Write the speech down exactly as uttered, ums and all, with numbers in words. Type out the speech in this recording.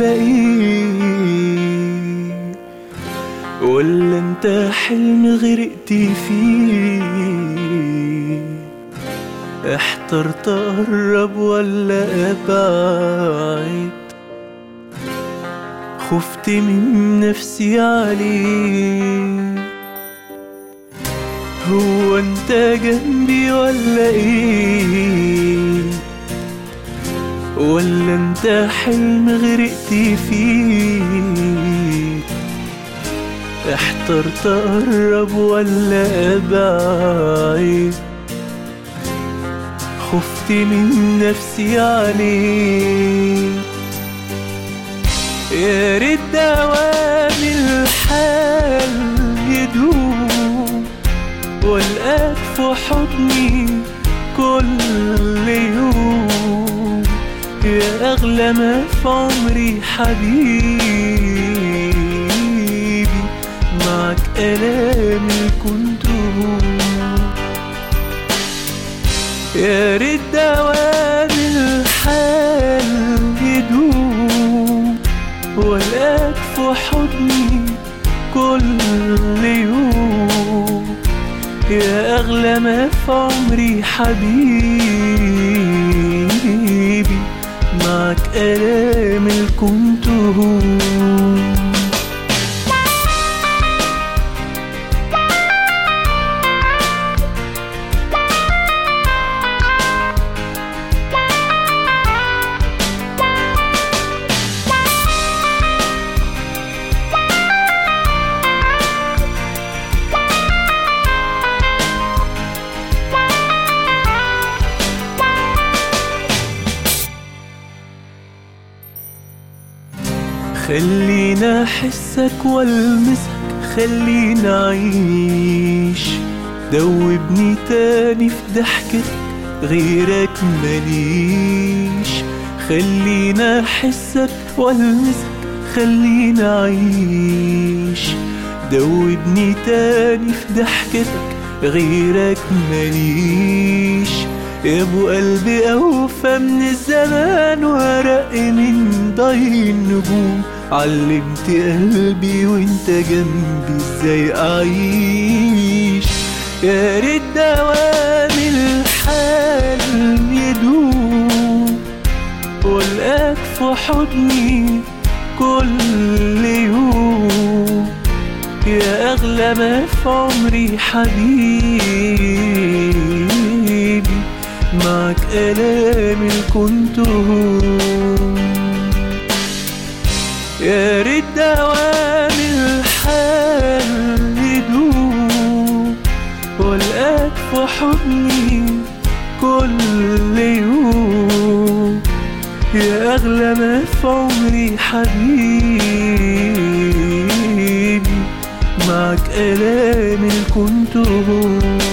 ولا ايه؟ ولا انت حلم غرقت فيه؟ احترت اقرب ولا ابعد؟ خفت من نفسي عليك. هو انت جنبي ولا ايه؟ ولا انت حلم غرقت فيه؟ احترت اقرب ولا ابعد؟ خفت من نفسي عليك. يا ريت دوام الحال يدوم والقاك في حضني كل يوم. يا أغلى ما في عمري حبيبي، معك ألامي كنت هون. يا ريت دوام الحال يدوم والقاك في حضني كل يوم. يا أغلى ما في عمري حبيبي، معك ألامي كنت هون. خلينا احسك والمسك، خلينا اعيش. دوبني تاني في ضحكتك، غيرك ماليش. خلينا احسك والمسك، خلينا اعيش. دوبني تاني في ضحكتك، غيرك ماليش. يا ابو قلبي اوفى من الزمان وارق من ضي النجوم. علمت قلبي وانت جنبي ازاي اعيش. يا ريت دوام الحال يدوم والقاك في حضني كل يوم. يا اغلى ما في عمري حبيبي، معك ألامي كنت هون. يا ريت دوام الحال يدوم والقاك في حضني كل يوم. يا أغلى ما في عمري حبيبي، معك ألامي كنت هون.